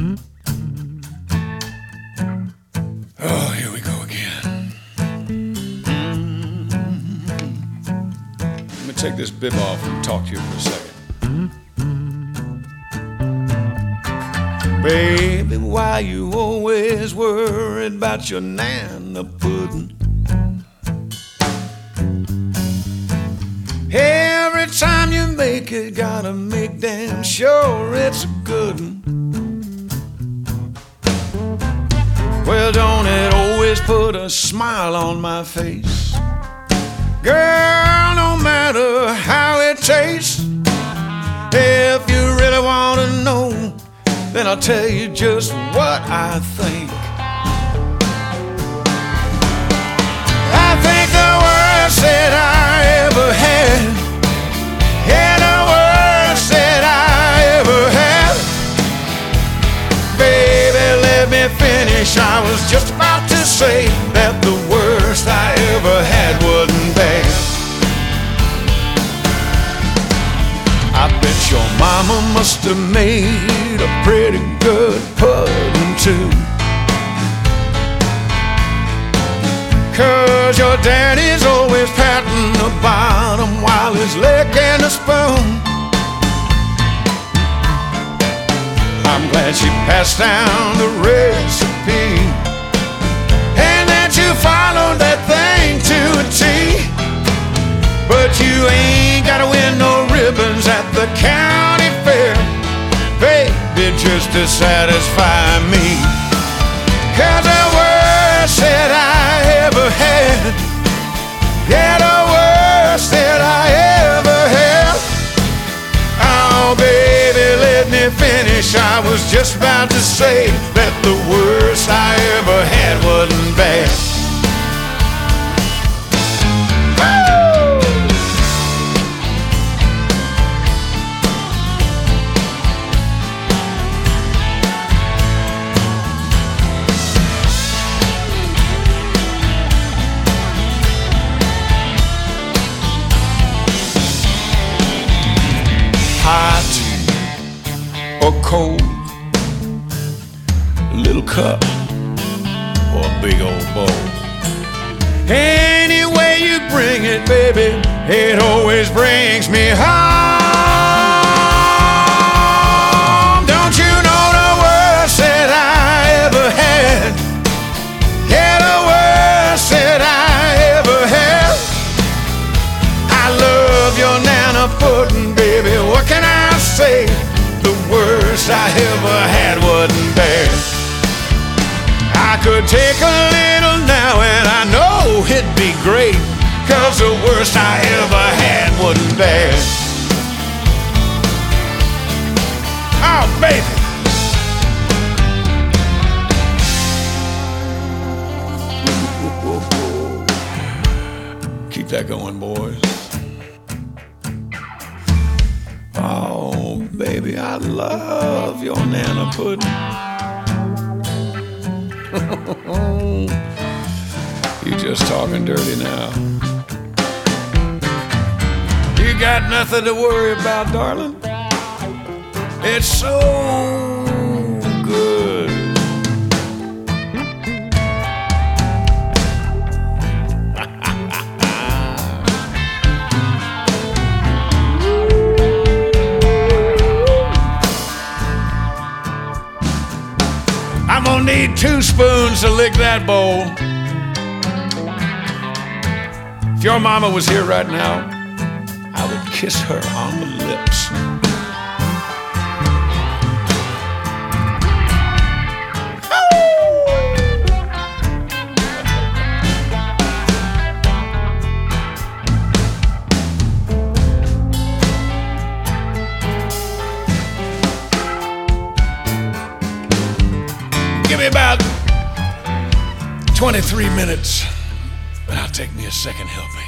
Oh, here we go again. Let me take this bib off and talk to you for a second. Baby, why you always worried about your Nana pudding? Every time you make it, gotta make damn sure it's a good one. Well, don't it always put a smile on my face? Girl, no matter how it tastes, if you really want to know, then I'll tell you just what I think. I think the worst that I ever had, yeah, the worst that I ever had. Baby, let me finish. I was just about to say that the worst I ever had wasn't bad. I bet your mama must have made a pretty good pudding too, 'cause your daddy's always patting the bottom while he's licking the spoon. I'm glad she passed down the recipe and that you followed that thing to a T. But you ain't gotta win no ribbons at the county fair, baby, just to satisfy me. 'Cause the worst that I ever had, yeah, the worst that I ever had. Oh, baby, let me finish. I was just about to say that the worst I ever had wasn't bad. Hot or cold, a little cup or a big old bowl. Any way you bring it, baby, it always brings me home. Don't you know the worst that I ever had? Yeah, the worst that I ever had. I love your Nana pudding, baby, what can I say? The worst I ever had wasn't bad. I could take a little now and I know it'd be great, 'cause the worst I ever had wasn't bad. Oh, baby. Keep that going, boys. Oh, baby, I love your Nana pudding. You just talking dirty now. You got nothing to worry about, darling. It's so good. I'm gonna need 2 spoons to lick that bowl. If your mama was here right now, I would kiss her on the lips. Give me about 23 minutes, and I'll take me a second helping.